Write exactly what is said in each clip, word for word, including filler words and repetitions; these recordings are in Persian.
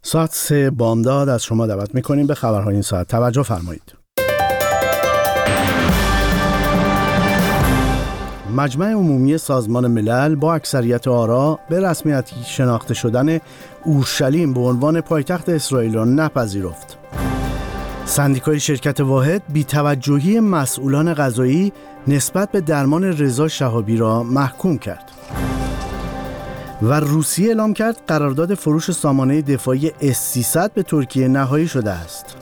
ساعت سه بامداد از شما دعوت میکنیم به خبرهای این ساعت. توجه فرمایید. مجمع عمومی سازمان ملل با اکثریت آرا به رسمیت شناخته شدن اورشلیم به عنوان پایتخت اسرائیل را نپذیرفت. سندیکای شرکت واحد بی‌توجهی مسئولان قضایی نسبت به درمان رضا شهابی را محکوم کرد. و روسیه اعلام کرد قرارداد فروش سامانه دفاعی اس سیصد به ترکیه نهایی شده است.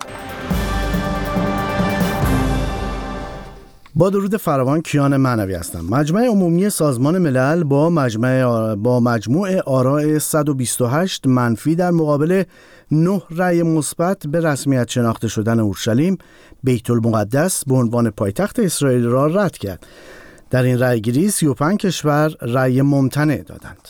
با درود فراوان، کیان معنوی هستم. مجمع عمومی سازمان ملل با مجمع آرا... با مجموع آراء صد و بیست و هشت منفی در مقابل نه رأی مثبت به رسمیت شناخته شدن اورشلیم بیت المقدس به عنوان پایتخت اسرائیل را رد کرد. در این رأیگیری سی و پنج کشور رأی ممتنع دادند.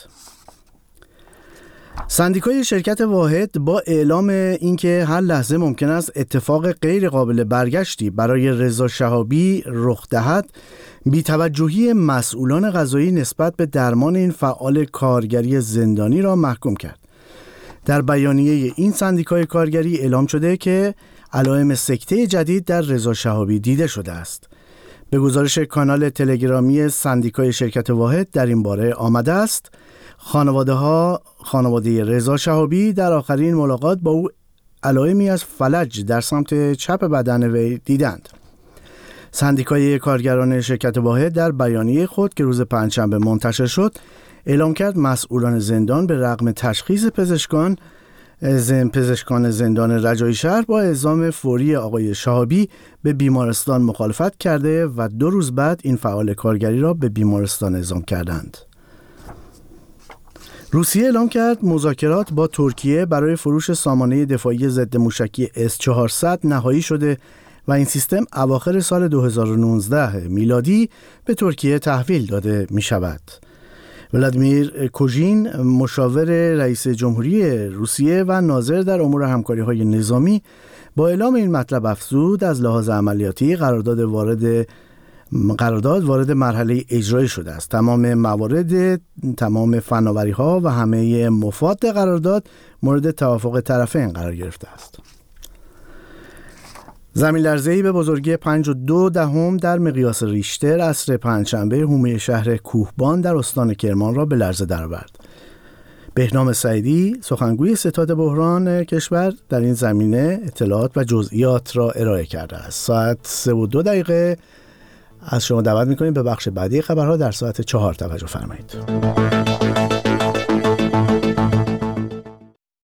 سندیکای شرکت واحد با اعلام اینکه هر لحظه ممکن است اتفاق غیر قابل برگشتی برای رضا شهابی رخ دهد، بی‌توجهی مسئولان قضایی نسبت به درمان این فعال کارگری زندانی را محکوم کرد. در بیانیه این سندیکای کارگری اعلام شده که علائم سکته جدید در رضا شهابی دیده شده است. به گزارش کانال تلگرامی سندیکای شرکت واحد در این باره آمده است: خانواده ها خانواده رضا شهابی در آخرین ملاقات با او علائمی از فلج در سمت چپ بدن وی دیدند. سندیکای کارگران شرکت واحد در بیانیه خود که روز پنجشنبه منتشر شد اعلام کرد مسئولان زندان به رغم تشخیص پزشکان زن پزشکان زندان رجایی شهر با اعزام فوری آقای شهابی به بیمارستان مخالفت کرده و دو روز بعد این فعال کارگری را به بیمارستان اعزام کردند. روسیه اعلام کرد مذاکرات با ترکیه برای فروش سامانه دفاعی ضد موشکی اس چهارصد نهایی شده و این سیستم اواخر سال دو هزار و نوزده میلادی به ترکیه تحویل داده می شود. ولادیمیر کوژین، مشاور رئیس جمهوری روسیه و ناظر در امور همکاری‌های نظامی، با اعلام این مطلب افزود از لحاظ عملیاتی قرارداد وارد قرارداد وارد مرحله اجرایی شده است. تمام موارد، تمام فناوری‌ها و همه مفاد قرارداد مورد توافق طرفین قرار گرفته است. زمین لرزه‌ای به بزرگی پنج و دو دهم در مقیاس ریشتر عصر پنجشنبه حومه شهر کوهبان در استان کرمان را به لرزه درآورد. بهنام سعیدی، سخنگوی ستاد بحران کشور، در این زمینه اطلاعات و جزئیات را ارائه کرده است. ساعت سه و دو دقیقه از شما دعوت می‌کنیم به بخش بعدی خبرها در ساعت چهار توجه فرمایید.